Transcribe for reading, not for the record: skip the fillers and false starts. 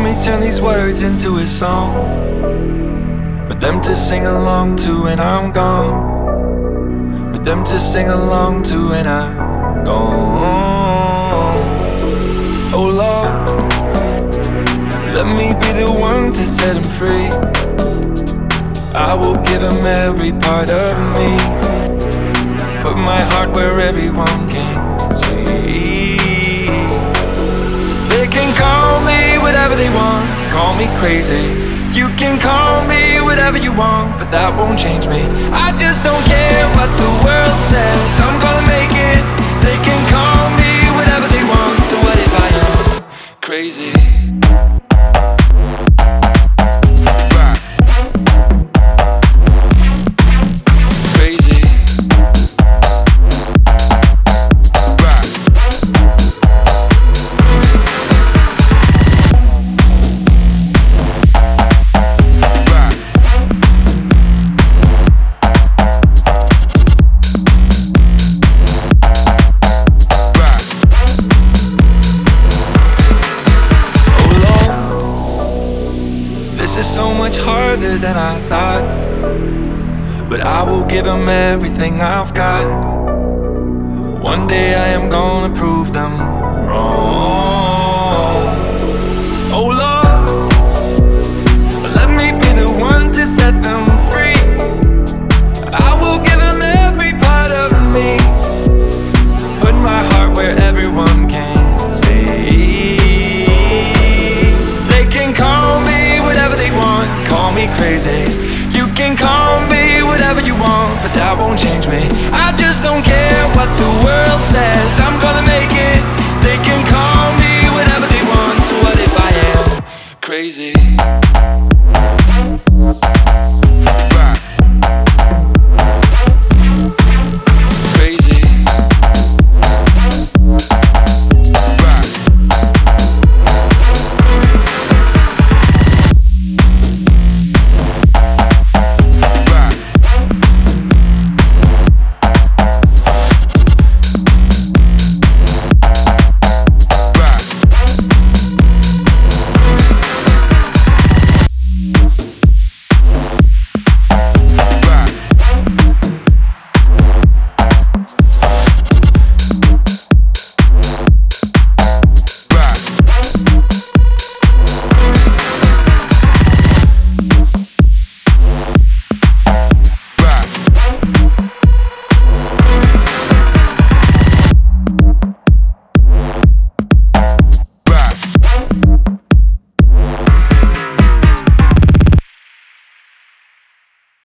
me turn these words into a song for them to sing along to when I'm gone, for them to sing along to when I'm gone. Oh Lord, let me be the one to set him free. I will give him every part of me, put my heart where everyone can see. They can call me whatever they want, call me crazy. You can call me whatever you want, but that won't change me. I just don't care what the world says, I'm gonna make it. They can call me whatever they want, so what if I am crazy? This is so much harder than I thought, but I will give them everything I've got. One day I am gonna prove them wrong. Oh Lord, let me be the one to set them free. I will give them every part of me, put my heart where everyone can see. They can call me whatever they want, call me crazy. You can call me whatever you want, but that won't change me. I just don't care what the world says, I'm gonna make it. They can call me whatever they want, so what if I am crazy?